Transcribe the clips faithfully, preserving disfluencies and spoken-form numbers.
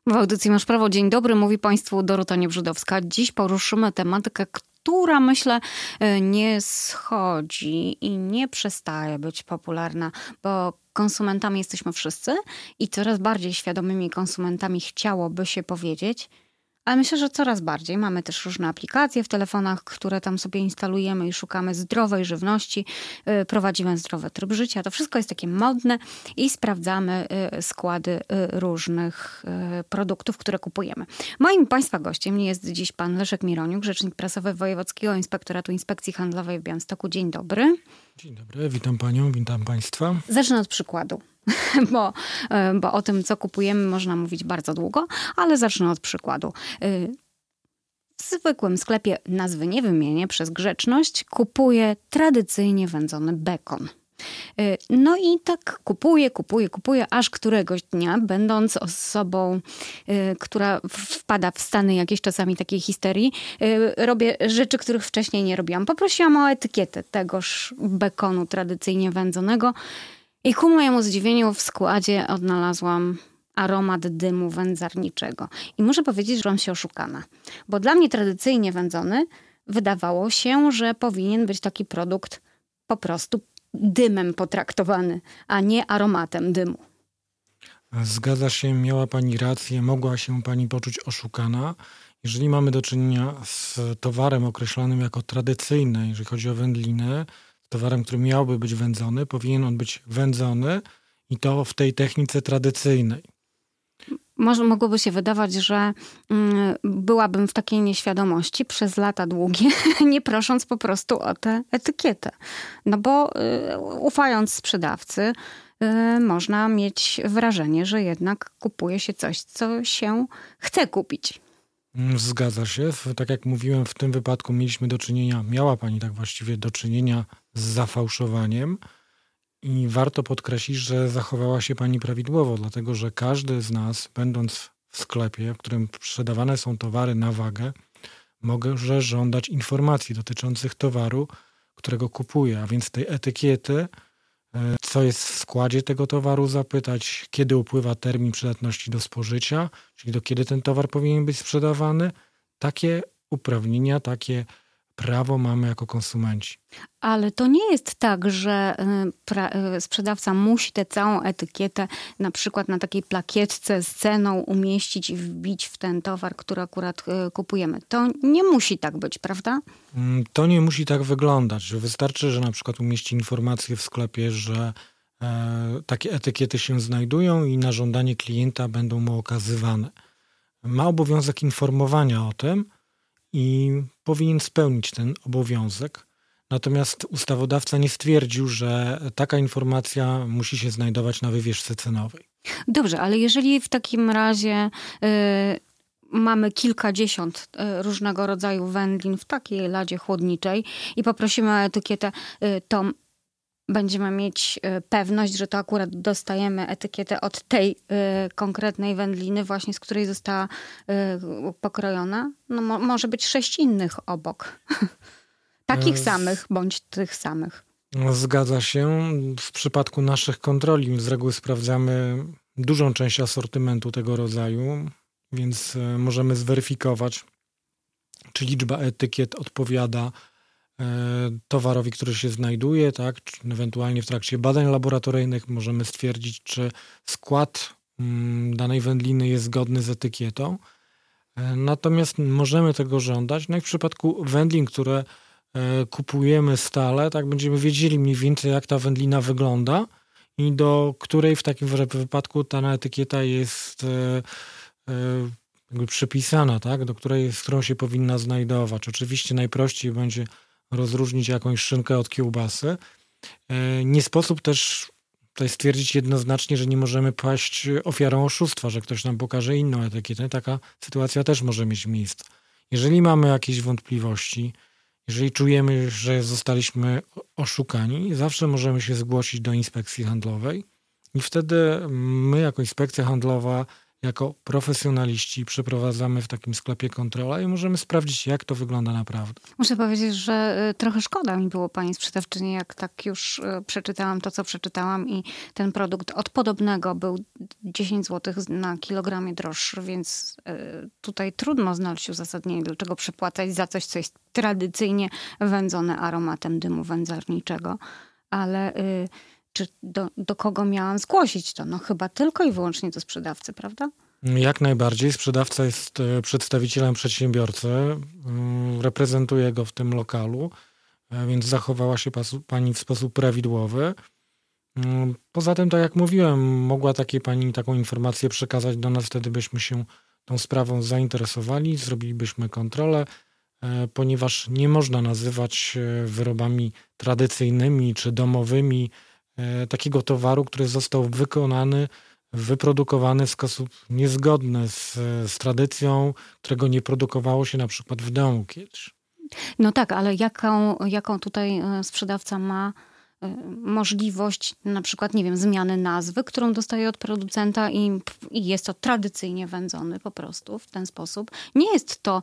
W audycji Masz Prawo. Dzień dobry, mówi Państwu Dorota Niebrzydowska. Dziś poruszymy tematykę, która myślę nie schodzi i nie przestaje być popularna, bo konsumentami jesteśmy wszyscy i coraz bardziej świadomymi konsumentami chciałoby się powiedzieć, ale myślę, że coraz bardziej. Mamy też różne aplikacje w telefonach, które tam sobie instalujemy i szukamy zdrowej żywności, prowadzimy zdrowy tryb życia. To wszystko jest takie modne i sprawdzamy składy różnych produktów, które kupujemy. Moim Państwa gościem jest dziś pan Leszek Mironiuk, rzecznik prasowy Wojewódzkiego Inspektoratu Inspekcji Handlowej w Białymstoku. Dzień dobry. Dzień dobry, witam panią, witam państwa. Zacznę od przykładu. Bo, bo o tym, co kupujemy, można mówić bardzo długo, ale zacznę od przykładu. W zwykłym sklepie, nazwy nie wymienię przez grzeczność, kupuję tradycyjnie wędzony bekon. No i tak kupuję, kupuję, kupuję, aż któregoś dnia, będąc osobą, która wpada w stany jakiejś czasami takiej histerii, robię rzeczy, których wcześniej nie robiłam. Poprosiłam o etykietę tegoż bekonu tradycyjnie wędzonego. I ku mojemu zdziwieniu w składzie odnalazłam aromat dymu wędzarniczego. I muszę powiedzieć, że czułam się oszukana. Bo dla mnie tradycyjnie wędzony wydawało się, że powinien być taki produkt po prostu dymem potraktowany, a nie aromatem dymu. Zgadza się, miała pani rację, mogła się pani poczuć oszukana. Jeżeli mamy do czynienia z towarem określonym jako tradycyjny, jeżeli chodzi o wędliny, towarem, który miałby być wędzony, powinien on być wędzony i to w tej technice tradycyjnej. Może mogłoby się wydawać, że mm, byłabym w takiej nieświadomości przez lata długie, nie prosząc po prostu o tę etykietę. No bo y, ufając sprzedawcy, y, można mieć wrażenie, że jednak kupuje się coś, co się chce kupić. Zgadza się. Tak jak mówiłem, w tym wypadku mieliśmy do czynienia, miała pani tak właściwie do czynienia z zafałszowaniem i warto podkreślić, że zachowała się pani prawidłowo, dlatego że każdy z nas, będąc w sklepie, w którym sprzedawane są towary na wagę, może żądać informacji dotyczących towaru, którego kupuje, a więc tej etykiety, co jest w składzie tego towaru, zapytać, kiedy upływa termin przydatności do spożycia, czyli do kiedy ten towar powinien być sprzedawany. Takie uprawnienia, takie prawo mamy jako konsumenci. Ale to nie jest tak, że pra- sprzedawca musi tę całą etykietę na przykład na takiej plakietce z ceną umieścić i wbić w ten towar, który akurat kupujemy. To nie musi tak być, prawda? To nie musi tak wyglądać. Wystarczy, że na przykład umieści informację w sklepie, że e, takie etykiety się znajdują i na żądanie klienta będą mu okazywane. Ma obowiązek informowania o tym i powinien spełnić ten obowiązek. Natomiast ustawodawca nie stwierdził, że taka informacja musi się znajdować na wywieszce cenowej. Dobrze, ale jeżeli w takim razie yy, mamy kilkadziesiąt yy, różnego rodzaju wędlin w takiej ladzie chłodniczej i poprosimy o etykietę, yy, to będziemy mieć pewność, że to akurat dostajemy etykietę od tej y, konkretnej wędliny, właśnie z której została y, pokrojona. No mo- może być sześć innych obok. Takich z... samych, bądź tych samych. Zgadza się. W przypadku naszych kontroli z reguły sprawdzamy dużą część asortymentu tego rodzaju, więc możemy zweryfikować, czy liczba etykiet odpowiada towarowi, który się znajduje, tak? Czy ewentualnie w trakcie badań laboratoryjnych możemy stwierdzić, czy skład danej wędliny jest zgodny z etykietą. Natomiast możemy tego żądać. No i w przypadku wędlin, które kupujemy stale, tak będziemy wiedzieli mniej więcej, jak ta wędlina wygląda i do której w takim wypadku ta etykieta jest jakby przypisana, tak? Do której, z którą się powinna znajdować. Oczywiście najprościej będzie rozróżnić jakąś szynkę od kiełbasy. Nie sposób też tutaj stwierdzić jednoznacznie, że nie możemy paść ofiarą oszustwa, że ktoś nam pokaże inną etykietę. Taka sytuacja też może mieć miejsce. Jeżeli mamy jakieś wątpliwości, jeżeli czujemy, że zostaliśmy oszukani, zawsze możemy się zgłosić do inspekcji handlowej i wtedy my jako inspekcja handlowa jako profesjonaliści przeprowadzamy w takim sklepie kontrolę i możemy sprawdzić, jak to wygląda naprawdę. Muszę powiedzieć, że y, trochę szkoda mi było pani sprzedawczyni, jak tak już y, przeczytałam to, co przeczytałam i ten produkt od podobnego był dziesięć złotych na kilogramie droższy, więc y, tutaj trudno znaleźć uzasadnienie, dlaczego przepłacać za coś, co jest tradycyjnie wędzone aromatem dymu wędzarniczego. Ale y, czy do, do kogo miałam zgłosić to? No chyba tylko i wyłącznie do sprzedawcy, prawda? Jak najbardziej. Sprzedawca jest przedstawicielem przedsiębiorcy, reprezentuje go w tym lokalu, więc zachowała się pani w sposób prawidłowy. Poza tym, tak jak mówiłem, mogła takiej pani taką informację przekazać do nas, wtedy byśmy się tą sprawą zainteresowali, zrobilibyśmy kontrolę, ponieważ nie można nazywać wyrobami tradycyjnymi czy domowymi takiego towaru, który został wykonany, wyprodukowany w sposób niezgodny z, z tradycją, którego nie produkowało się na przykład w domu kiedyś. No tak, ale jaką, jaką tutaj sprzedawca ma możliwość na przykład, nie wiem, zmiany nazwy, którą dostaje od producenta i, i jest to tradycyjnie wędzony po prostu w ten sposób. Nie jest to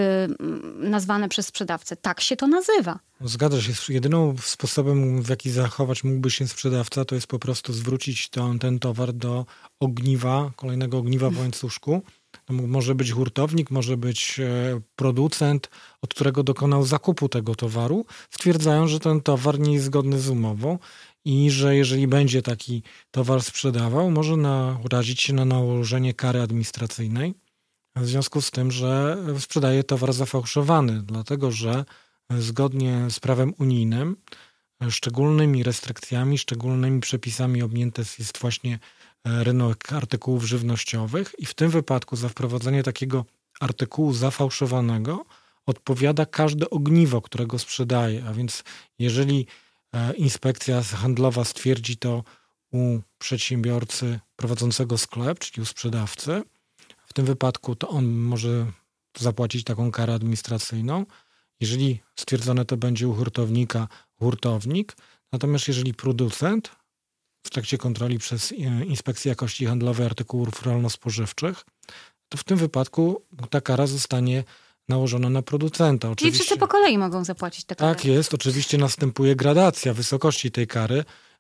y, nazwane przez sprzedawcę. Tak się to nazywa. Zgadza się. Jedyną sposobem, w jaki zachować mógłby się sprzedawca, to jest po prostu zwrócić to, ten towar do ogniwa, kolejnego ogniwa w łańcuszku. To może być hurtownik, może być producent, od którego dokonał zakupu tego towaru, stwierdzają, że ten towar nie jest zgodny z umową i że jeżeli będzie taki towar sprzedawał, może narazić się na nałożenie kary administracyjnej w związku z tym, że sprzedaje towar zafałszowany, dlatego że zgodnie z prawem unijnym szczególnymi restrykcjami, szczególnymi przepisami objęty jest właśnie rynek artykułów żywnościowych i w tym wypadku za wprowadzenie takiego artykułu zafałszowanego odpowiada każde ogniwo, którego sprzedaje. A więc jeżeli inspekcja handlowa stwierdzi to u przedsiębiorcy prowadzącego sklep, czyli u sprzedawcy, w tym wypadku to on może zapłacić taką karę administracyjną. Jeżeli stwierdzone to będzie u hurtownika, hurtownik, natomiast jeżeli producent w trakcie kontroli przez Inspekcję Jakości Handlowej Artykułów Rolno-Spożywczych, to w tym wypadku ta kara zostanie nałożona na producenta. Oczywiście, czyli wszyscy po kolei mogą zapłacić tę karę. Tak jest. Oczywiście następuje gradacja wysokości tej kary,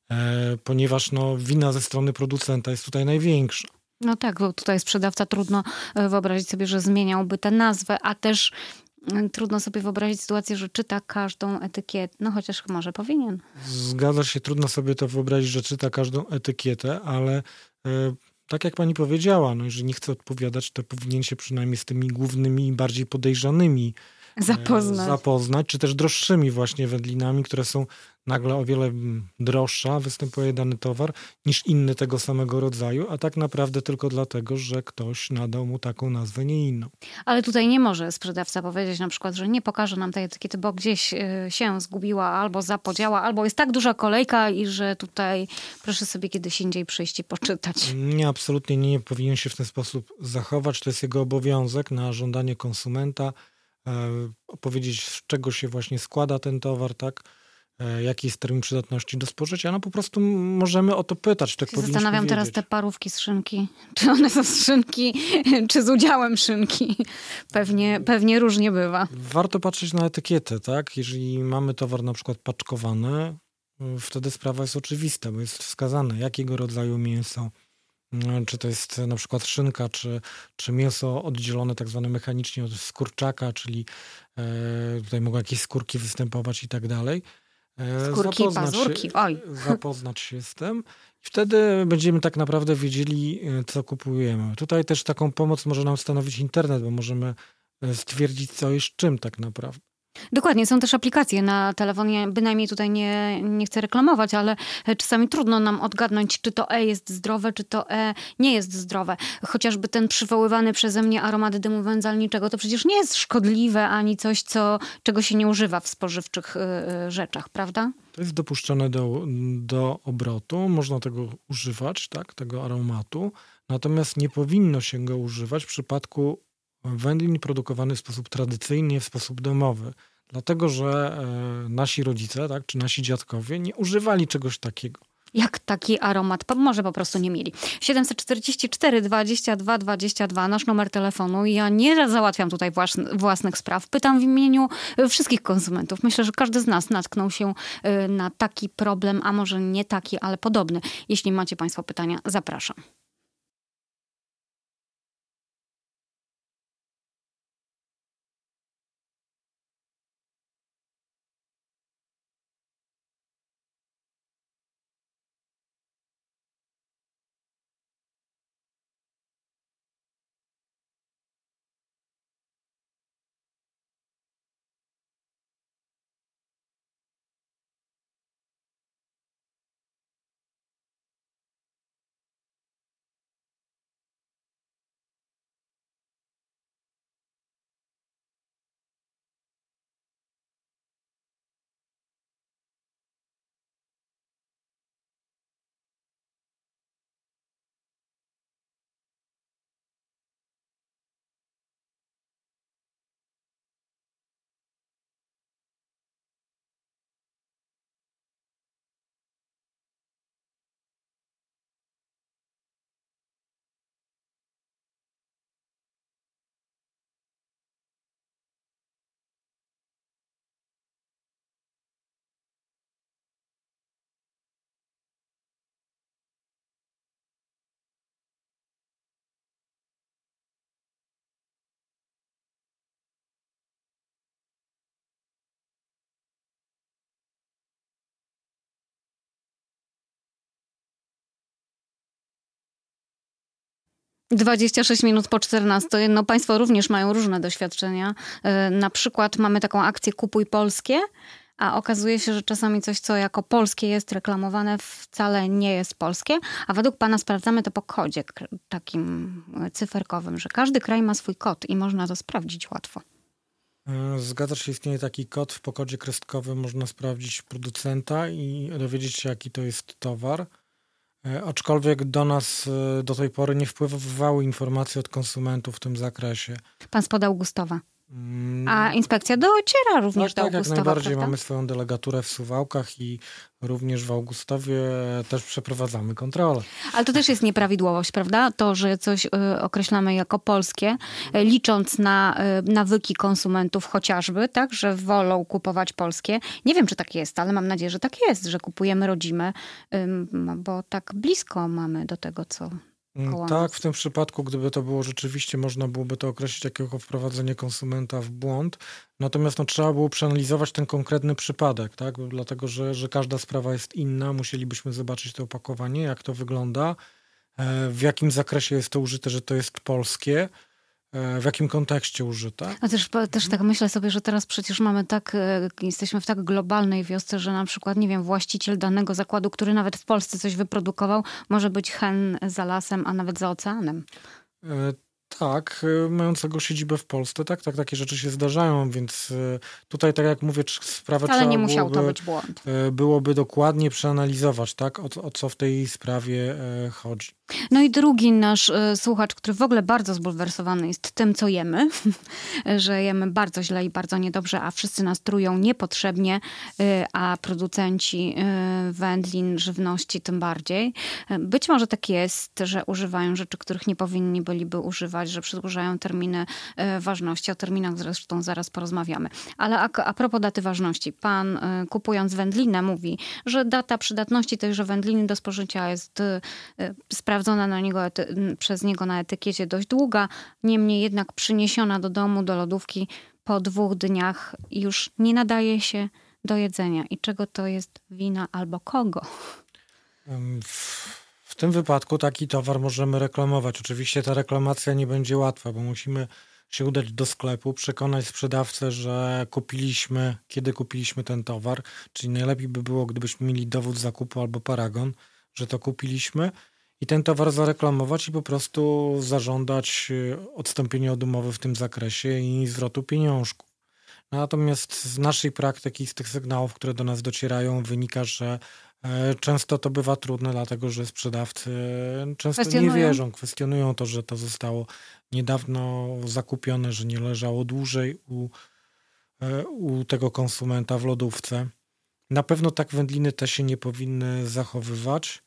e, ponieważ no, wina ze strony producenta jest tutaj największa. No tak, bo tutaj sprzedawca trudno wyobrazić sobie, że zmieniałby tę nazwę, a też trudno sobie wyobrazić sytuację, że czyta każdą etykietę, no chociaż może powinien. Zgadza się, trudno sobie to wyobrazić, że czyta każdą etykietę, ale e, tak jak pani powiedziała, no jeżeli nie chce odpowiadać, to powinien się przynajmniej z tymi głównymi i bardziej podejrzanymi zapoznać. E, zapoznać, czy też droższymi właśnie wędlinami, które są nagle o wiele droższa, występuje dany towar niż inny tego samego rodzaju, a tak naprawdę tylko dlatego, że ktoś nadał mu taką nazwę, nie inną. Ale tutaj nie może sprzedawca powiedzieć na przykład, że nie pokaże nam tej etykiety, bo gdzieś się zgubiła albo zapodziała, albo jest tak duża kolejka i że tutaj proszę sobie kiedyś indziej przyjść i poczytać. Nie, absolutnie nie, nie powinien się w ten sposób zachować. To jest jego obowiązek na żądanie konsumenta, opowiedzieć, z czego się właśnie składa ten towar, tak? Jaki jest termin przydatności do spożycia, no po prostu możemy o to pytać. Tak Zastanawiam wiedzieć. teraz te parówki z szynki. Czy one są z szynki, czy z udziałem szynki? Pewnie, pewnie różnie bywa. Warto patrzeć na etykietę, tak? Jeżeli mamy towar na przykład paczkowany, wtedy sprawa jest oczywista, bo jest wskazane, jakiego rodzaju mięso, czy to jest na przykład szynka, czy, czy mięso oddzielone tak zwane mechanicznie od skórczaka, czyli e, tutaj mogą jakieś skórki występować i tak dalej. Skórki i pazurki, oj. Zapoznać się z tym i wtedy będziemy tak naprawdę wiedzieli, co kupujemy. Tutaj też taką pomoc może nam stanowić internet, bo możemy stwierdzić, co jest czym tak naprawdę. Dokładnie, są też aplikacje na telefonie, bynajmniej tutaj nie, nie chcę reklamować, ale czasami trudno nam odgadnąć, czy to E jest zdrowe, czy to E nie jest zdrowe. Chociażby ten przywoływany przeze mnie aromat dymu wędzalniczego, to przecież nie jest szkodliwe, ani coś, co, czego się nie używa w spożywczych y, rzeczach, prawda? To jest dopuszczone do, do obrotu, można tego używać, tak, tego aromatu, natomiast nie powinno się go używać w przypadku wędlin produkowanych w sposób tradycyjny, w sposób domowy. Dlatego, że e, nasi rodzice, tak, czy nasi dziadkowie nie używali czegoś takiego. Jak taki aromat, może po prostu nie mieli. siedemset czterdzieści cztery dwadzieścia dwa dwadzieścia dwa, nasz numer telefonu. Ja nie załatwiam tutaj własnych spraw. Pytam w imieniu wszystkich konsumentów. Myślę, że każdy z nas natknął się na taki problem, a może nie taki, ale podobny. Jeśli macie państwo pytania, zapraszam. dwadzieścia sześć minut po czternastej. No państwo również mają różne doświadczenia. Na przykład mamy taką akcję Kupuj Polskie, a okazuje się, że czasami coś, co jako polskie jest reklamowane, wcale nie jest polskie. A według pana sprawdzamy to po kodzie takim cyferkowym, że każdy kraj ma swój kod i można to sprawdzić łatwo. Zgadza się, istnieje taki kod w kodzie kreskowym. Można sprawdzić producenta i dowiedzieć się, jaki to jest towar. Aczkolwiek do nas do tej pory nie wpływały informacje od konsumentów w tym zakresie. Pan spod Augustowa. A inspekcja dociera również tak, do tak, Augustowa, jak najbardziej. prawda? Mamy swoją delegaturę w Suwałkach i również w Augustowie też przeprowadzamy kontrolę. Ale to też jest nieprawidłowość, prawda? To, że coś y, określamy jako polskie, y, licząc na y, nawyki konsumentów chociażby, tak? Że wolą kupować polskie. Nie wiem, czy tak jest, ale mam nadzieję, że tak jest, że kupujemy rodzime, y, bo tak blisko mamy do tego, co... Tak, w tym przypadku, gdyby to było rzeczywiście, można byłoby to określić jako wprowadzenie konsumenta w błąd. Natomiast no, trzeba było przeanalizować ten konkretny przypadek, tak? Dlatego, że, że każda sprawa jest inna. Musielibyśmy zobaczyć to opakowanie, jak to wygląda, w jakim zakresie jest to użyte, że to jest polskie, w jakim kontekście użyte. A też, też tak myślę sobie, że teraz przecież mamy tak, jesteśmy w tak globalnej wiosce, że na przykład, nie wiem, właściciel danego zakładu, który nawet w Polsce coś wyprodukował, może być hen za lasem, a nawet za oceanem. E, tak, mającego siedzibę w Polsce, tak, tak, takie rzeczy się zdarzają, więc tutaj, tak jak mówię, sprawę Ale trzeba nie musiał byłoby, to być błąd. byłoby dokładnie przeanalizować, tak, o, o co w tej sprawie chodzi. No i drugi nasz y, słuchacz, który w ogóle bardzo zbulwersowany jest tym, co jemy, że jemy bardzo źle i bardzo niedobrze, a wszyscy nas trują niepotrzebnie, y, a producenci y, wędlin, żywności tym bardziej. Być może tak jest, że używają rzeczy, których nie powinni byliby używać, że przedłużają terminy y, ważności. O terminach zresztą zaraz porozmawiamy. Ale a, a propos daty ważności. Pan y, kupując wędlinę mówi, że data przydatności tejże wędliny do spożycia jest y, y, sprawdzona na niego, przez niego na etykiecie dość długa, niemniej jednak przyniesiona do domu, do lodówki po dwóch dniach już nie nadaje się do jedzenia. I czego to jest wina albo kogo? W, w tym wypadku taki towar możemy reklamować. Oczywiście ta reklamacja nie będzie łatwa, bo musimy się udać do sklepu, przekonać sprzedawcę, że kupiliśmy, kiedy kupiliśmy ten towar, czyli najlepiej by było, gdybyśmy mieli dowód zakupu albo paragon, że to kupiliśmy. I ten towar zareklamować i po prostu zażądać odstąpienia od umowy w tym zakresie i zwrotu pieniążków. Natomiast z naszej praktyki, z tych sygnałów, które do nas docierają, wynika, że często to bywa trudne, dlatego że sprzedawcy często nie wierzą, kwestionują to, że to zostało niedawno zakupione, że nie leżało dłużej u, u tego konsumenta w lodówce. Na pewno tak wędliny te się nie powinny zachowywać,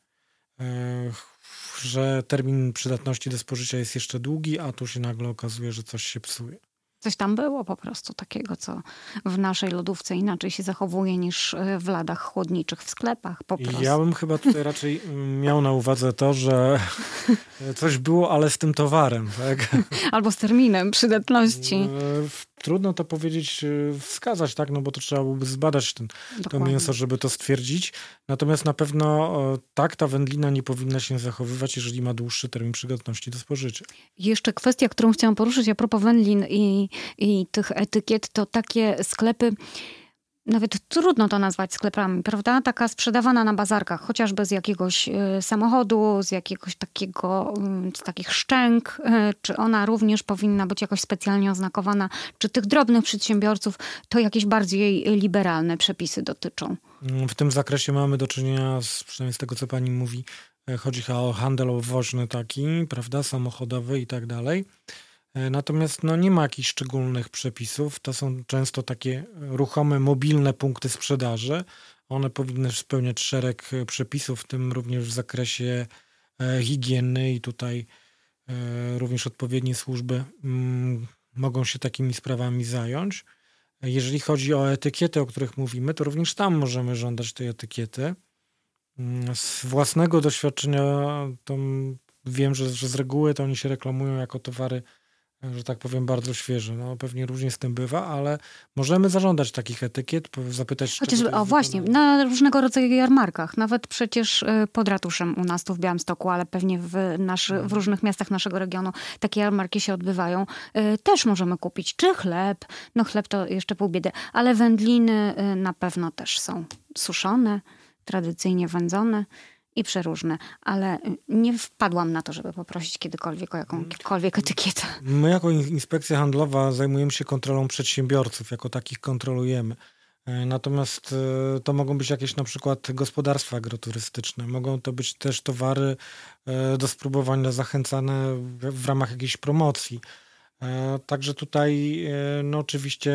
że termin przydatności do spożycia jest jeszcze długi, a tu się nagle okazuje, że coś się psuje. Coś tam było po prostu takiego, co w naszej lodówce inaczej się zachowuje niż w ladach chłodniczych w sklepach po prostu. Ja bym chyba tutaj raczej miał na uwadze to, że coś było, ale z tym towarem. Tak? Albo z terminem przydatności. Trudno to powiedzieć, wskazać, tak, no bo to trzeba byłoby zbadać ten, to mięso, żeby to stwierdzić. Natomiast na pewno tak, ta wędlina nie powinna się zachowywać, jeżeli ma dłuższy termin przydatności do spożycia. Jeszcze kwestia, którą chciałam poruszyć a propos wędlin i, i tych etykiet, to takie sklepy, nawet trudno to nazwać sklepami, prawda? Taka sprzedawana na bazarkach, chociażby z jakiegoś y, samochodu, z jakiegoś takiego, y, z takich szczęk. Y, czy ona również powinna być jakoś specjalnie oznakowana? Czy tych drobnych przedsiębiorców to jakieś bardziej liberalne przepisy dotyczą? W tym zakresie mamy do czynienia, z, przynajmniej z tego, co pani mówi, chodzi chyba o handel obwoźny taki, prawda, samochodowy i tak dalej. Natomiast no, nie ma jakichś szczególnych przepisów. To są często takie ruchome, mobilne punkty sprzedaży. One powinny spełniać szereg przepisów, w tym również w zakresie higieny i tutaj również odpowiednie służby mogą się takimi sprawami zająć. Jeżeli chodzi o etykiety, o których mówimy, to również tam możemy żądać tej etykiety. Z własnego doświadczenia to wiem, że, że z reguły to oni się reklamują jako towary, że tak powiem, bardzo świeże. No pewnie różnie z tym bywa, ale możemy zażądać takich etykiet, zapytać... Chociaż, o właśnie, na różnego rodzaju jarmarkach. Nawet przecież pod ratuszem u nas tu w Białymstoku, ale pewnie w, naszy, w różnych miastach naszego regionu takie jarmarki się odbywają. Też możemy kupić czy chleb, no chleb to jeszcze pół biedy, ale wędliny na pewno też są suszone, tradycyjnie wędzone i przeróżne, ale nie wpadłam na to, żeby poprosić kiedykolwiek o jakąkolwiek etykietę. My jako Inspekcja Handlowa zajmujemy się kontrolą przedsiębiorców, jako takich kontrolujemy. Natomiast to mogą być jakieś na przykład gospodarstwa agroturystyczne, mogą to być też towary do spróbowania zachęcane w ramach jakiejś promocji. Także tutaj no oczywiście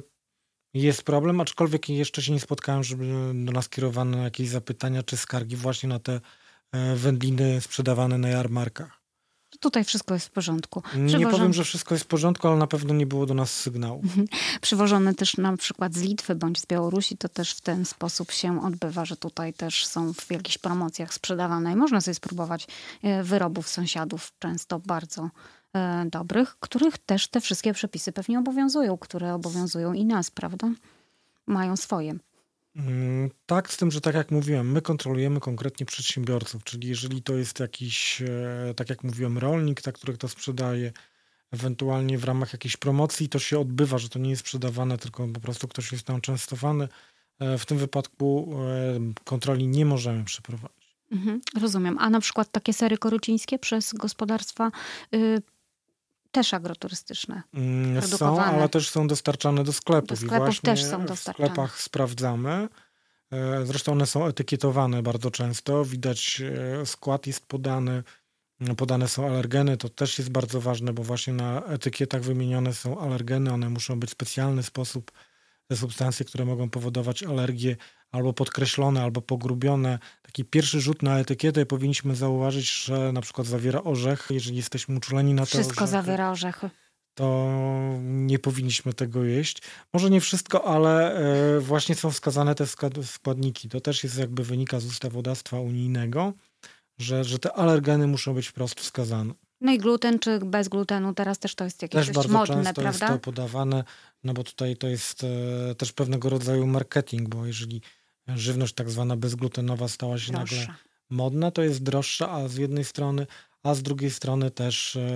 jest problem, aczkolwiek jeszcze się nie spotkałem, żeby do nas kierowano jakieś zapytania czy skargi właśnie na te wędliny sprzedawane na jarmarkach. Tutaj wszystko jest w porządku. Przywożone... Nie powiem, że wszystko jest w porządku, ale na pewno nie było do nas sygnału. Przywożone też na przykład z Litwy bądź z Białorusi, to też w ten sposób się odbywa, że tutaj też są w jakichś promocjach sprzedawane i można sobie spróbować wyrobów sąsiadów, często bardzo dobrych, których też te wszystkie przepisy pewnie obowiązują, które obowiązują i nas, prawda? Mają swoje. Tak, z tym, że tak jak mówiłem, my kontrolujemy konkretnie przedsiębiorców, czyli jeżeli to jest jakiś, tak jak mówiłem, rolnik, tak, który to sprzedaje, ewentualnie w ramach jakiejś promocji, to się odbywa, że to nie jest sprzedawane, tylko po prostu ktoś jest tam częstowany. W tym wypadku kontroli nie możemy przeprowadzić. Mhm, rozumiem. A na przykład takie sery korycińskie przez gospodarstwa y, też agroturystyczne. Są, ale też są dostarczane do sklepów. Do sklepów I właśnie też są dostarczane. W sklepach sprawdzamy. Zresztą one są etykietowane bardzo często. Widać, skład jest podany. Podane są alergeny. To też jest bardzo ważne, bo właśnie na etykietach wymienione są alergeny. One muszą być w specjalny sposób. Te substancje, które mogą powodować alergię, albo podkreślone, albo pogrubione. Taki pierwszy rzut na etykietę powinniśmy zauważyć, że na przykład zawiera orzech. Jeżeli jesteśmy uczuleni na to Wszystko orzechy, zawiera orzechy. To nie powinniśmy tego jeść. Może nie wszystko, ale właśnie są wskazane te składniki. To też jest jakby wynika z ustawodawstwa unijnego, że, że te alergeny muszą być wprost wskazane. No i gluten czy bez glutenu teraz też to jest jakieś też bardzo modne, często prawda? jest to podawane, no bo tutaj to jest e, też pewnego rodzaju marketing, bo jeżeli żywność tak zwana bezglutenowa stała się droższa. Nagle modna, to jest droższa, a z jednej strony, a z drugiej strony też e,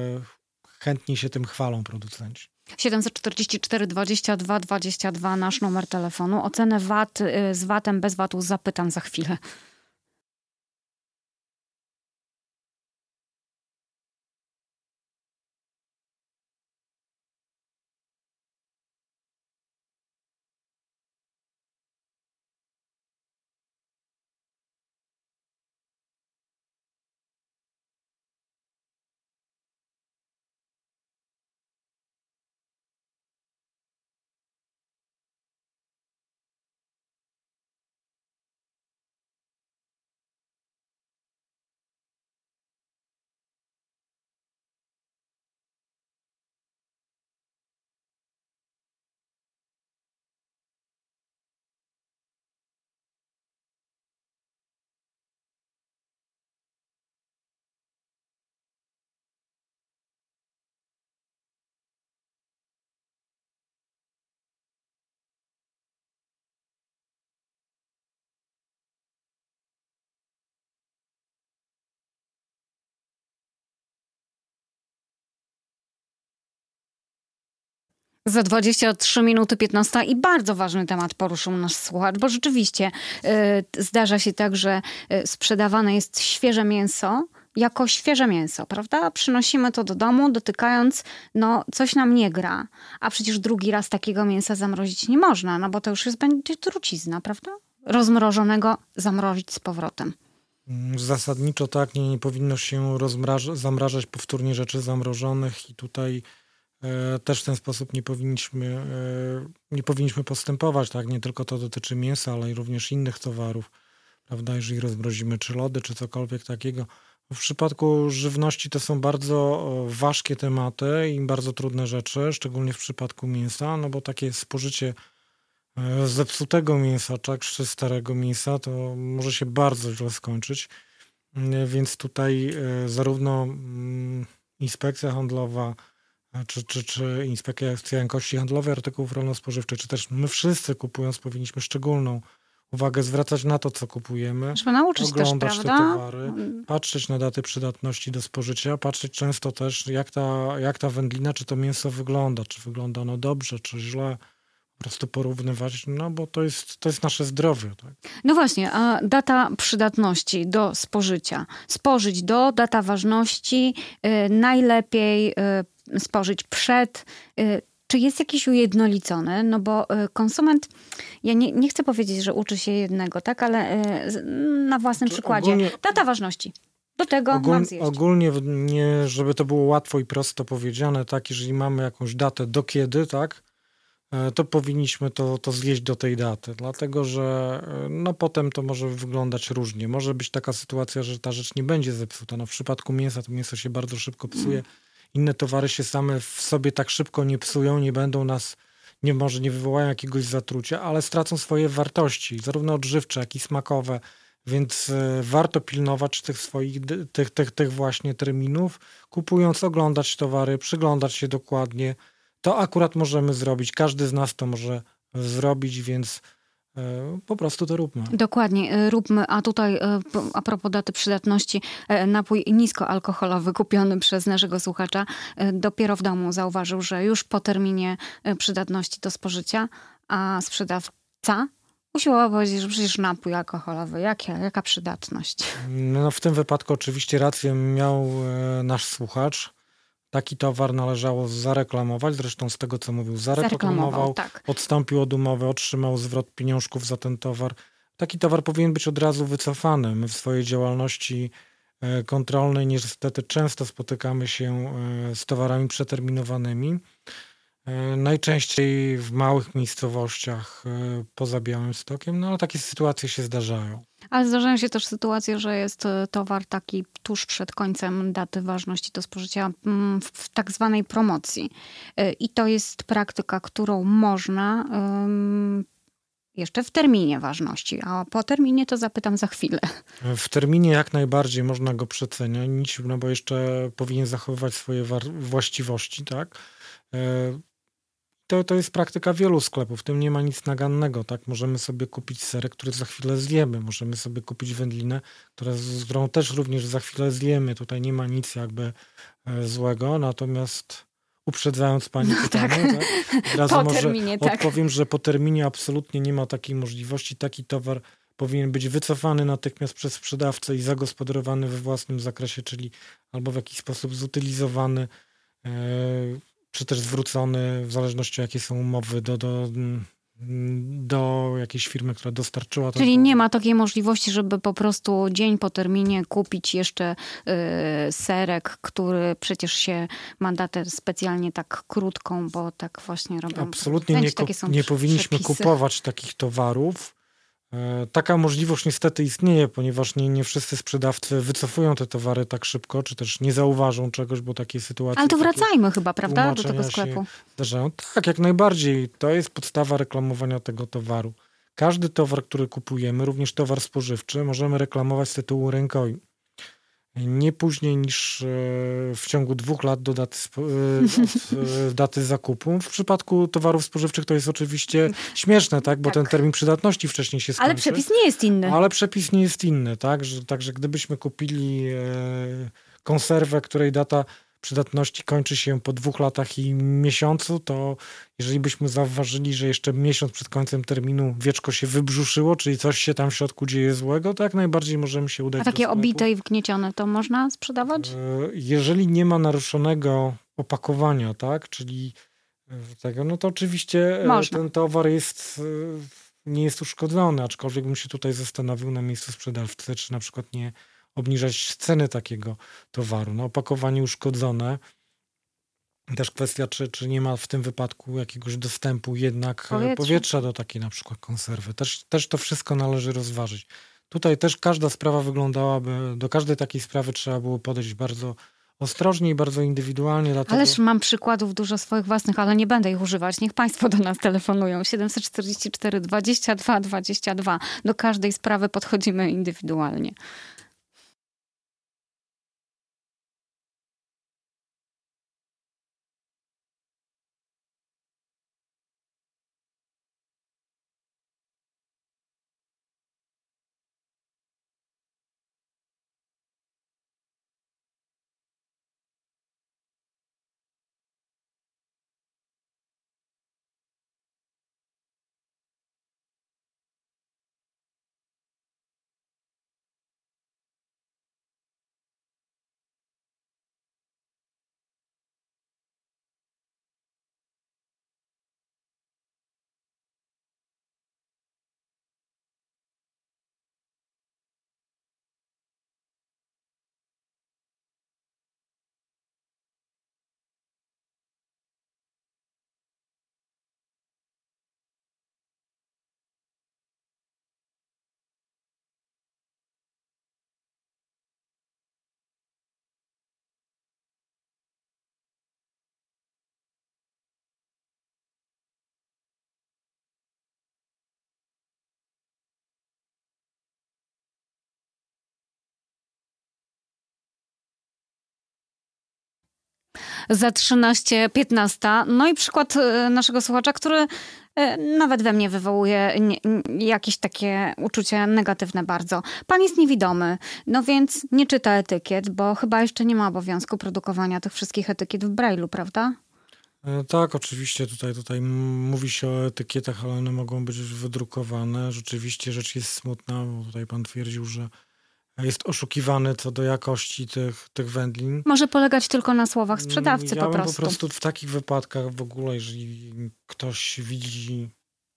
chętnie się tym chwalą producenci. siedemset czterdzieści cztery dwadzieścia dwa dwadzieścia dwa nasz numer telefonu. Ocenę V A T z V A T-em, bez V A T-u zapytam za chwilę. Za dwadzieścia trzy minuty piętnaście i bardzo ważny temat poruszył nasz słuchacz, bo rzeczywiście y, zdarza się tak, że y, sprzedawane jest świeże mięso jako świeże mięso, prawda? Przynosimy to do domu, dotykając, no coś nam nie gra. A przecież drugi raz takiego mięsa zamrozić nie można, no bo to już jest będzie trucizna, prawda? Rozmrożonego zamrozić z powrotem. Zasadniczo tak, nie, nie powinno się rozmraż- zamrażać powtórnie rzeczy zamrożonych i tutaj e, też w ten sposób nie powinniśmy, e, nie powinniśmy postępować, tak? Nie tylko to dotyczy mięsa, ale i również innych towarów, prawda? Jeżeli rozmrozimy czy lody, czy cokolwiek takiego. W przypadku żywności to są bardzo ważkie tematy i bardzo trudne rzeczy, szczególnie w przypadku mięsa, no bo takie spożycie zepsutego mięsa, tak, czy starego mięsa, to może się bardzo źle skończyć. Więc tutaj zarówno Inspekcja Handlowa, czy, czy, czy Inspekcja Jakości Handlowej Artykułów Rolno-Spożywczych, czy też my wszyscy kupując powinniśmy szczególną uwagę zwracać na to, co kupujemy, żeby nauczyć oglądać też, te prawda? towary, patrzeć na daty przydatności do spożycia, patrzeć często też, jak ta, jak ta wędlina, czy to mięso wygląda, czy wygląda ono dobrze, czy źle. Po prostu porównywać, no bo to jest, to jest nasze zdrowie. Tak? No właśnie, a data przydatności do spożycia. Spożyć do, data ważności, y, najlepiej y, spożyć przed. Y, czy jest jakiś ujednolicony? No bo y, konsument, ja nie, nie chcę powiedzieć, że uczy się jednego, tak, ale y, na własnym to przykładzie. Ogólnie, data ważności. Do tego ogól, mam zjeść. Ogólnie, nie, żeby to było łatwo i prosto powiedziane, tak, jeżeli mamy jakąś datę do kiedy, tak, to powinniśmy to, to zjeść do tej daty, dlatego że no potem to może wyglądać różnie. Może być taka sytuacja, że ta rzecz nie będzie zepsuta. No w przypadku mięsa to mięso się bardzo szybko psuje. Inne towary się same w sobie tak szybko nie psują, nie będą nas, nie może nie wywołają jakiegoś zatrucia, ale stracą swoje wartości, zarówno odżywcze, jak i smakowe. Więc warto pilnować tych swoich, tych, tych, tych właśnie terminów, kupując, oglądać towary, przyglądać się dokładnie. To akurat możemy zrobić. Każdy z nas to może zrobić, więc po prostu to róbmy. Dokładnie, róbmy. A tutaj a propos daty przydatności, napój niskoalkoholowy kupiony przez naszego słuchacza dopiero w domu zauważył, że już po terminie przydatności do spożycia, a sprzedawca usiłował powiedzieć, że przecież napój alkoholowy, jaka, jaka przydatność? No w tym wypadku oczywiście rację miał nasz słuchacz. Taki towar należało zareklamować, zresztą z tego, co mówił, zareklamował, zareklamował tak. Odstąpił od umowy, otrzymał zwrot pieniążków za ten towar. Taki towar powinien być od razu wycofany. My w swojej działalności kontrolnej niestety często spotykamy się z towarami przeterminowanymi. Najczęściej w małych miejscowościach poza Białymstokiem, no ale takie sytuacje się zdarzają. Ale zdarzają się też sytuacje, że jest towar taki tuż przed końcem daty ważności do spożycia w tak zwanej promocji. I to jest praktyka, którą można jeszcze w terminie ważności, a po terminie to zapytam za chwilę. W terminie jak najbardziej można go przeceniać, no bo jeszcze powinien zachowywać swoje właściwości, tak? To, to jest praktyka wielu sklepów, w tym nie ma nic nagannego, tak? Możemy sobie kupić serek, który za chwilę zjemy, możemy sobie kupić wędlinę, która, którą też również za chwilę zjemy, tutaj nie ma nic jakby złego, natomiast uprzedzając pani pytanie, tak? Od razu po może terminie, odpowiem, tak. że po terminie absolutnie nie ma takiej możliwości, taki towar powinien być wycofany natychmiast przez sprzedawcę i zagospodarowany we własnym zakresie, czyli albo w jakiś sposób zutylizowany, czy też zwrócony, w zależności jakie są umowy, do, do, do jakiejś firmy, która dostarczyła. Czyli to... nie ma takiej możliwości, żeby po prostu dzień po terminie kupić jeszcze y, serek, który przecież się ma datę specjalnie tak krótką, bo tak właśnie robią. Absolutnie nie, nie powinniśmy przepisy. kupować takich towarów. Taka możliwość niestety istnieje, ponieważ nie, nie wszyscy sprzedawcy wycofują te towary tak szybko, czy też nie zauważą czegoś, bo takie sytuacje... Ale to wracajmy chyba, prawda, do tego sklepu. Zdarzają. Tak, jak najbardziej. To jest podstawa reklamowania tego towaru. Każdy towar, który kupujemy, również towar spożywczy, możemy reklamować z tytułu rękojemu. Nie później niż w ciągu dwóch lat do daty, od daty zakupu. W przypadku towarów spożywczych to jest oczywiście śmieszne, tak? Bo tak. ten termin przydatności wcześniej się skończy. Ale przepis nie jest inny. Ale przepis nie jest inny, tak? Że, także gdybyśmy kupili konserwę, której data przydatności kończy się po dwóch latach i miesiącu, to jeżeli byśmy zauważyli, że jeszcze miesiąc przed końcem terminu wieczko się wybrzuszyło, czyli coś się tam w środku dzieje złego, to jak najbardziej możemy się udać A do takie sklepu. obite i wgniecione to można sprzedawać? Jeżeli nie ma naruszonego opakowania, tak, czyli tego, no to oczywiście Można. ten towar jest, nie jest uszkodzony, aczkolwiek bym się tutaj zastanowił na miejscu sprzedawcy, czy na przykład nie obniżać ceny takiego towaru. No, opakowanie uszkodzone. Też kwestia, czy, czy nie ma w tym wypadku jakiegoś dostępu jednak Powietrze. powietrza do takiej na przykład konserwy. Też, też to wszystko należy rozważyć. Tutaj też każda sprawa wyglądałaby, do każdej takiej sprawy trzeba było podejść bardzo ostrożnie i bardzo indywidualnie. Dlatego... Ależ mam przykładów dużo swoich własnych, ale nie będę ich używać. Niech państwo do nas telefonują. siedemset czterdzieści cztery dwadzieścia dwa dwadzieścia dwa. Do każdej sprawy podchodzimy indywidualnie. Za trzynaście piętnaście. No i przykład e, naszego słuchacza, który e, nawet we mnie wywołuje nie, nie, jakieś takie uczucia negatywne bardzo. Pan jest niewidomy, no więc nie czyta etykiet, bo chyba jeszcze nie ma obowiązku produkowania tych wszystkich etykiet w Braille'u, prawda? Tak, oczywiście tutaj, tutaj mówi się o etykietach, ale one mogą być wydrukowane. Rzeczywiście rzecz jest smutna, bo tutaj pan twierdził, że jest oszukiwany co do jakości tych, tych wędlin. Może polegać tylko na słowach sprzedawcy ja po bym prostu. po prostu w takich wypadkach w ogóle, jeżeli ktoś widzi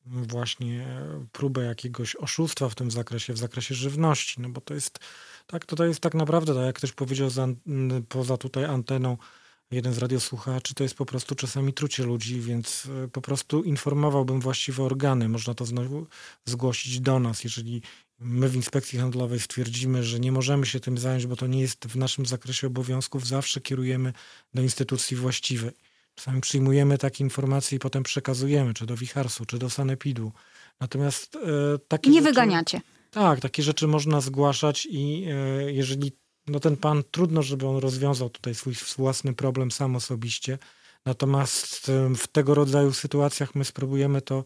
właśnie próbę jakiegoś oszustwa w tym zakresie, w zakresie żywności, no bo to jest, tak, to jest tak naprawdę, tak jak ktoś powiedział za, poza tutaj anteną, jeden z radiosłuchaczy, to jest po prostu czasami trucie ludzi, więc po prostu informowałbym właściwe organy. Można to znowu zgłosić do nas, jeżeli my w Inspekcji Handlowej stwierdzimy, że nie możemy się tym zająć, bo to nie jest w naszym zakresie obowiązków, zawsze kierujemy do instytucji właściwej. Czasami przyjmujemy takie informacje i potem przekazujemy, czy do Wicharsu, czy do Sanepidu. Natomiast e, takie Nie rzeczy, wyganiacie. Tak, takie rzeczy można zgłaszać i e, jeżeli no ten pan, trudno, żeby on rozwiązał tutaj swój własny problem sam osobiście, natomiast e, w tego rodzaju sytuacjach my spróbujemy to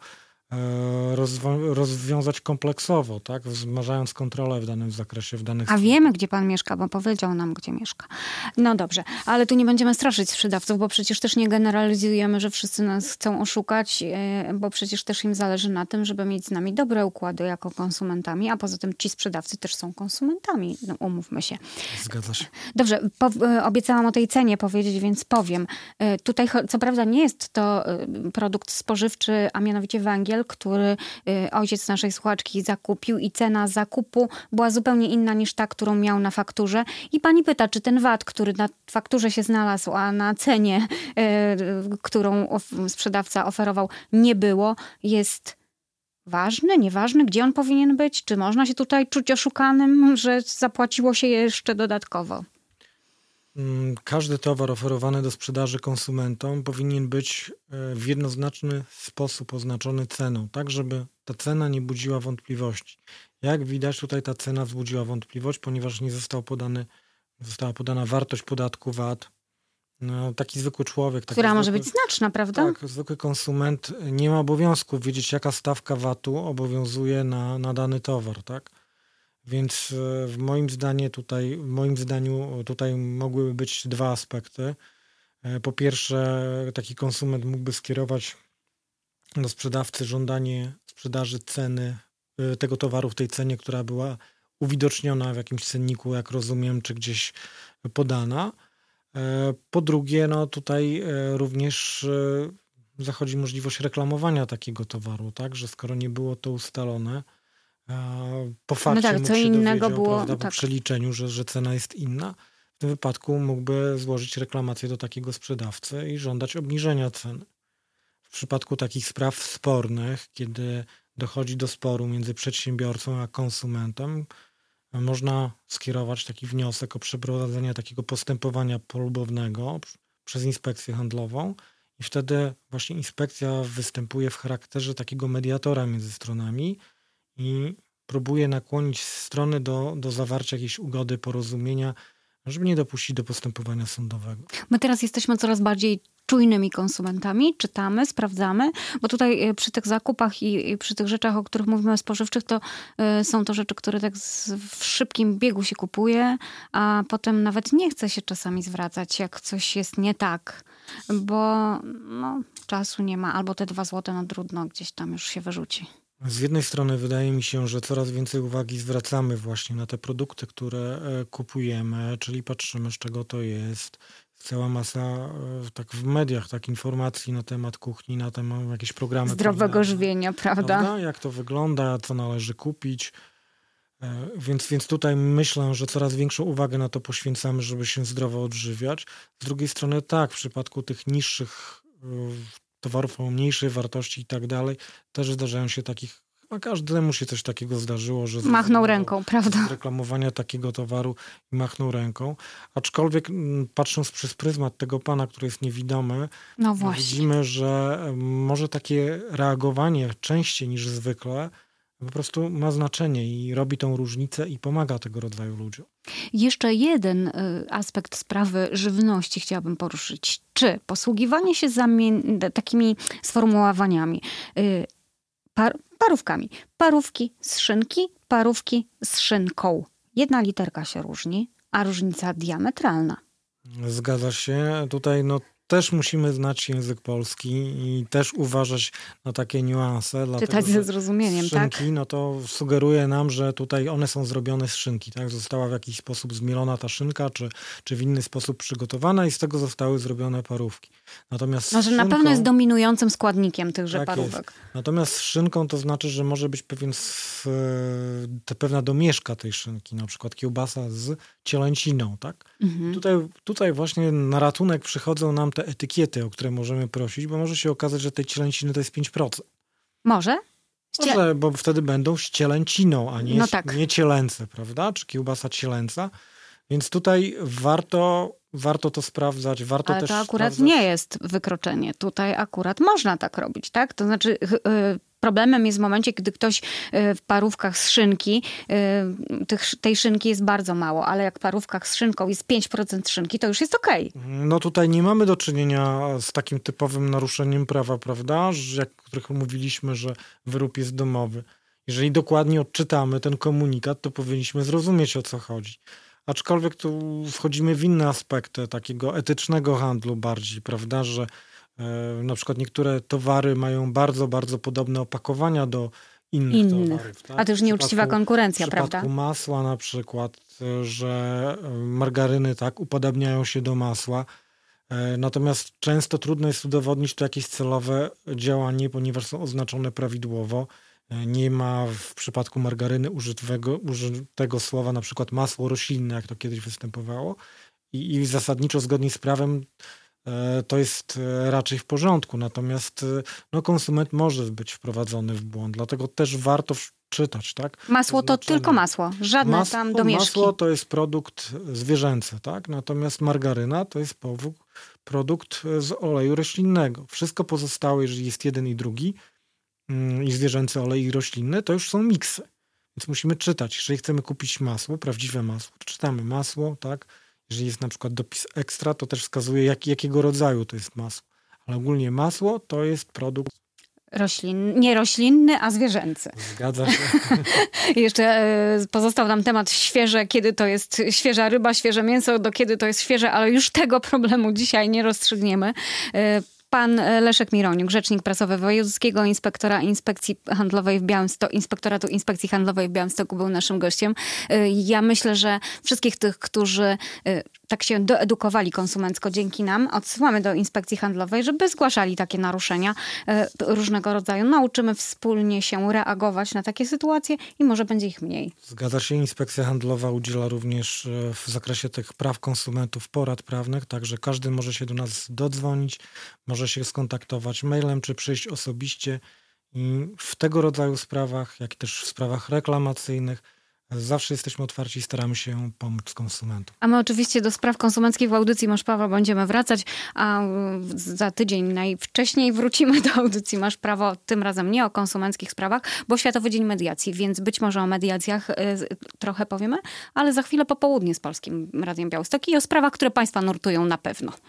Rozwa- rozwiązać kompleksowo, tak? Wzmażając kontrolę w danym zakresie, w danych... A wiemy, gdzie pan mieszka, bo powiedział nam, gdzie mieszka. No dobrze, ale tu nie będziemy straszyć sprzedawców, bo przecież też nie generalizujemy, że wszyscy nas chcą oszukać, bo przecież też im zależy na tym, żeby mieć z nami dobre układy jako konsumentami, a poza tym ci sprzedawcy też są konsumentami, no, umówmy się. Zgadza się. Dobrze, po, obiecałam o tej cenie powiedzieć, więc powiem. Tutaj co prawda nie jest to produkt spożywczy, a mianowicie węgiel, który ojciec naszej słuchaczki zakupił i cena zakupu była zupełnie inna niż ta, którą miał na fakturze. I pani pyta, czy ten V A T, który na fakturze się znalazł, a na cenie, którą sprzedawca oferował, nie było, jest ważny, nieważny? Gdzie on powinien być? Czy można się tutaj czuć oszukanym, że zapłaciło się jeszcze dodatkowo? Każdy towar oferowany do sprzedaży konsumentom powinien być w jednoznaczny sposób oznaczony ceną, tak żeby ta cena nie budziła wątpliwości. Jak widać, tutaj ta cena wzbudziła wątpliwość, ponieważ nie został podany, została podana wartość podatku V A T. No, taki zwykły człowiek... Taki Która zwykły, może być znaczna, prawda? Tak, zwykły konsument nie ma obowiązku wiedzieć, jaka stawka V A T-u obowiązuje na, na dany towar, tak? Więc w moim zdaniu tutaj, w moim zdaniu tutaj mogłyby być dwa aspekty. Po pierwsze, taki konsument mógłby skierować do sprzedawcy żądanie sprzedaży ceny tego towaru w tej cenie, która była uwidoczniona w jakimś cenniku, jak rozumiem, czy gdzieś podana. Po drugie, no tutaj również zachodzi możliwość reklamowania takiego towaru, tak, że skoro nie było to ustalone, po fakcie no tak, co mógł się innego dowiedział, było, prawda, po tak. przeliczeniu, że, że cena jest inna. W tym wypadku mógłby złożyć reklamację do takiego sprzedawcy i żądać obniżenia ceny. W przypadku takich spraw spornych, kiedy dochodzi do sporu między przedsiębiorcą a konsumentem, można skierować taki wniosek o przeprowadzenie takiego postępowania polubownego przez inspekcję handlową i wtedy właśnie inspekcja występuje w charakterze takiego mediatora między stronami i próbuje nakłonić strony do, do zawarcia jakiejś ugody, porozumienia, żeby nie dopuścić do postępowania sądowego. My teraz jesteśmy coraz bardziej czujnymi konsumentami, czytamy, sprawdzamy, bo tutaj przy tych zakupach i, i przy tych rzeczach, o których mówimy spożywczych, to y, są to rzeczy, które tak z, w szybkim biegu się kupuje, a potem nawet nie chce się czasami zwracać, jak coś jest nie tak, bo no, czasu nie ma, albo te dwa złote na trudno gdzieś tam już się wyrzuci. Z jednej strony wydaje mi się, że coraz więcej uwagi zwracamy właśnie na te produkty, które kupujemy, czyli patrzymy, z czego to jest. Cała masa tak w mediach, tak informacji na temat kuchni, na temat jakieś programy zdrowego kulinarne, żywienia, prawda? prawda? Jak to wygląda, co należy kupić. Więc, więc tutaj myślę, że coraz większą uwagę na to poświęcamy, żeby się zdrowo odżywiać. Z drugiej strony tak, w przypadku tych niższych towarów o mniejszej wartości i tak dalej, też zdarzają się takich, a każdemu się coś takiego zdarzyło, że machnął ręką, prawda? Z reklamowania takiego towaru i machnął ręką. Aczkolwiek patrząc przez pryzmat tego pana, który jest niewidomy, no właśnie. widzimy, że może takie reagowanie częściej niż zwykle po prostu ma znaczenie i robi tą różnicę i pomaga tego rodzaju ludziom. Jeszcze jeden aspekt sprawy żywności chciałabym poruszyć. Czy posługiwanie się zamie- takimi sformułowaniami, par- parówkami, parówki z szynki, parówki z szynką. Jedna literka się różni, a różnica diametralna. Zgadza się. Tutaj no też musimy znać język polski i też uważać na takie niuanse. Czytać ze zrozumieniem, szynki, tak? No to sugeruje nam, że tutaj one są zrobione z szynki, tak? Została w jakiś sposób zmielona ta szynka, czy, czy w inny sposób przygotowana i z tego zostały zrobione parówki. Natomiast no, że szynką, na pewno jest dominującym składnikiem tychże tak parówek. Jest. Natomiast z szynką to znaczy, że może być pewien, te pewna domieszka tej szynki, na przykład kiełbasa z cielęciną, tak? Mhm. Tutaj, tutaj właśnie na ratunek przychodzą nam te etykiety, o które możemy prosić, bo może się okazać, że tej cielęciny to jest pięć procent. Może? Ście... Może, bo wtedy będą z cielęciną, a nie, no tak. nie cielęce, prawda? Czy kiełbasa cielęca. Więc tutaj warto, warto to sprawdzać. Warto Ale też to akurat sprawdzać... nie jest wykroczenie. Tutaj akurat można tak robić, tak? To znaczy yy, problemem jest w momencie, kiedy ktoś yy, w parówkach z szynki, yy, tych, tej szynki jest bardzo mało, ale jak w parówkach z szynką jest pięć procent szynki, to już jest okej. Okay. No tutaj nie mamy do czynienia z takim typowym naruszeniem prawa, prawda? Że, jak o których mówiliśmy, że wyrób jest domowy. Jeżeli dokładnie odczytamy ten komunikat, to powinniśmy zrozumieć, o co chodzi. Aczkolwiek tu wchodzimy w inne aspekty takiego etycznego handlu bardziej, prawda, że e, na przykład niektóre towary mają bardzo, bardzo podobne opakowania do innych, innych. towarów. Tak? A to już nieuczciwa konkurencja, prawda? W przypadku masła na przykład, że margaryny tak upodabniają się do masła, e, natomiast często trudno jest udowodnić to jakieś celowe działanie, ponieważ są oznaczone prawidłowo. Nie ma w przypadku margaryny użytego, użytego słowa na przykład masło roślinne, jak to kiedyś występowało. I, i zasadniczo zgodnie z prawem e, to jest raczej w porządku. Natomiast no, konsument może być wprowadzony w błąd. Dlatego też warto czytać. Tak? Masło to tylko masło. Żadne masło, tam domieszki. Masło to jest produkt zwierzęcy. Tak? Natomiast margaryna to jest produkt z oleju roślinnego. Wszystko pozostałe, jeżeli jest jeden i drugi, i zwierzęcy olej i roślinny, to już są miksy. Więc musimy czytać. Jeżeli chcemy kupić masło, prawdziwe masło, to czytamy masło, tak? Jeżeli jest na przykład dopis ekstra, to też wskazuje, jak, jakiego rodzaju to jest masło. Ale ogólnie masło to jest produkt Roślin, nie roślinny, a zwierzęcy. Zgadza się. Jeszcze pozostał nam temat świeże, kiedy to jest świeża ryba, świeże mięso, do kiedy to jest świeże, ale już tego problemu dzisiaj nie rozstrzygniemy. Pan Leszek Mironiuk, rzecznik prasowy Wojewódzkiego Inspektora Inspekcji Handlowej w Białymstoku, Inspektoratu Inspekcji Handlowej w Białymstoku był naszym gościem. Ja myślę, że wszystkich tych, którzy tak się doedukowali konsumencko dzięki nam, odsyłamy do Inspekcji Handlowej, żeby zgłaszali takie naruszenia różnego rodzaju. Nauczymy wspólnie się reagować na takie sytuacje i może będzie ich mniej. Zgadza się. Inspekcja Handlowa udziela również w zakresie tych praw konsumentów porad prawnych, także każdy może się do nas dodzwonić, może się skontaktować mailem, czy przyjść osobiście i w tego rodzaju sprawach, jak i też w sprawach reklamacyjnych zawsze jesteśmy otwarci i staramy się pomóc konsumentom. A my oczywiście do spraw konsumenckich w audycji Masz Prawo będziemy wracać, a za tydzień najwcześniej wrócimy do audycji Masz Prawo, tym razem nie o konsumenckich sprawach, bo Światowy Dzień Mediacji, więc być może o mediacjach trochę powiemy, ale za chwilę popołudnie z Polskim Radiem Białystok i o sprawach, które Państwa nurtują na pewno.